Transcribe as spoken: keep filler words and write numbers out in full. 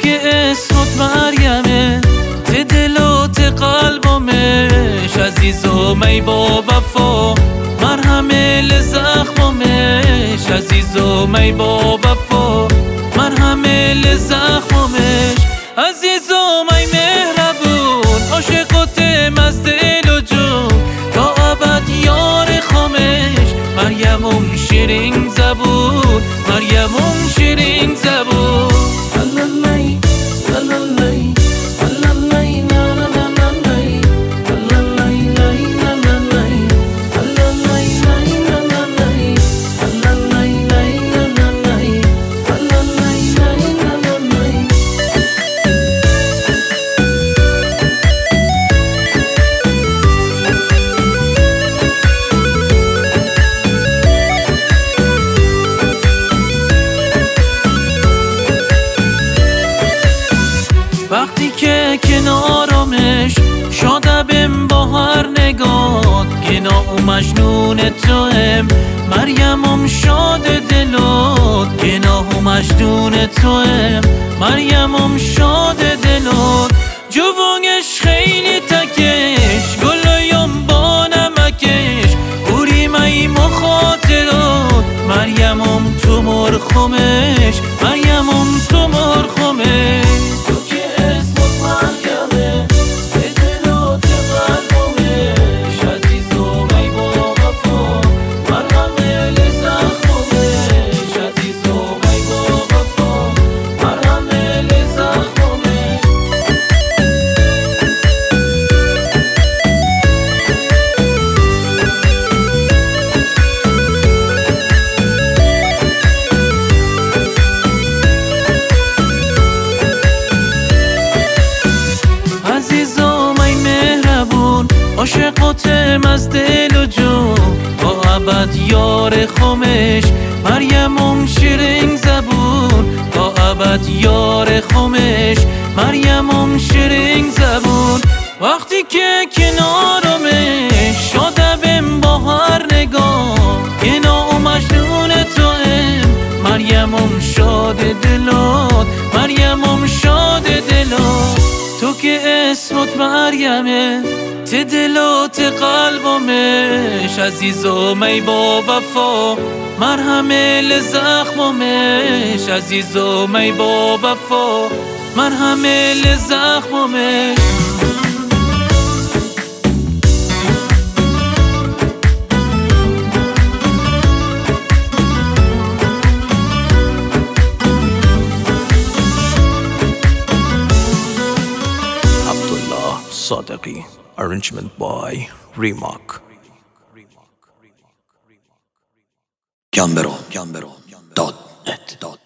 که اسمت مریمه، ته دل و ته قلبمش، عزیز و می با وفا، مرهمه لزخمش، عزیز و می با وفا، مرهمه لزخمش، عزیز و می مهربون، عاشقتم از دل و جون، تا ابد یار خامش، مریمم شیرین زبون، مریمم شیرین زبون. وقتی که کنارمش شادم با هر نگات، گنا و مجنون توام، مریمم شاد دلات، گنا و مجنون توام، مریمم شاد دلات، جوونش خیلی تکش، گلایم با نمکش، اوری می مخاطرات، مریمم تو مرخمش، مریمم تو مرخمش. عاشقتم از دل و جون، تا ابد یار خامش، مریمم شیرین زبون، تا ابد یار خامش، مریمم شیرین زبون. وقتی که کنارمش شادم با هر نگاه، گنا و مجنون توام، مریمم شاد دلات، مریمم شاد دلات، تو که اسمت مریمه، ته دل و ته قلبمش، عزیز و می با وفا، مرهمه لزخمش، عزیز و می با وفا، مرهمه لزخمش. Abdullah Sadaqi, arrangement by Remark. Gambero dot net